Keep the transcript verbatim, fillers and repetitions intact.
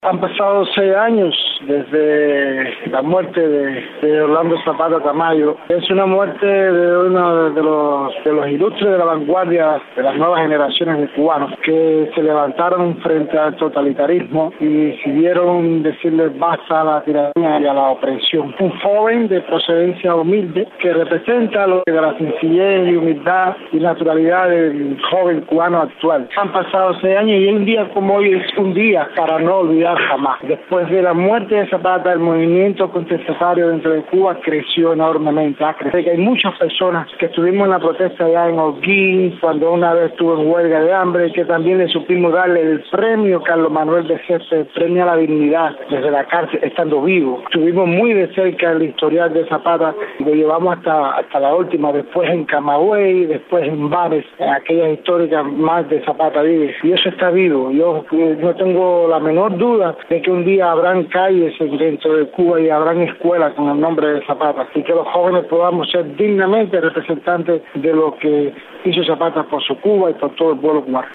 Han pasado seis años desde la muerte de, de Orlando Zapata Tamayo. Es una muerte de uno de los, de los ilustres de la vanguardia de las nuevas generaciones de cubanos que se levantaron frente al totalitarismo y decidieron decirle basta a la tiranía y a la opresión. Un joven de procedencia humilde que representa lo de la sencillez y humildad y naturalidad del joven cubano actual. Han pasado seis años y un día como hoy es un día para no olvidar jamás. Después de la muerte de Zapata, el movimiento contestatario dentro de Cuba creció enormemente. Ha crecido. Hay muchas personas que estuvimos en la protesta allá en Holguín, cuando una vez estuvo en huelga de hambre, que también le supimos darle el premio Carlos Manuel de César, el premio a la dignidad desde la cárcel, estando vivo. Estuvimos muy de cerca el historial de Zapata, lo llevamos hasta, hasta la última, después en Camagüey, después en Bares, en aquellas históricas más de Zapata vive. Y eso está vivo. Yo no tengo la menor duda de que un día habrán calles dentro de Cuba y habrán escuelas con el nombre de Zapata, y que los jóvenes podamos ser dignamente representantes de lo que hizo Zapata por su Cuba y por todo el pueblo cubano.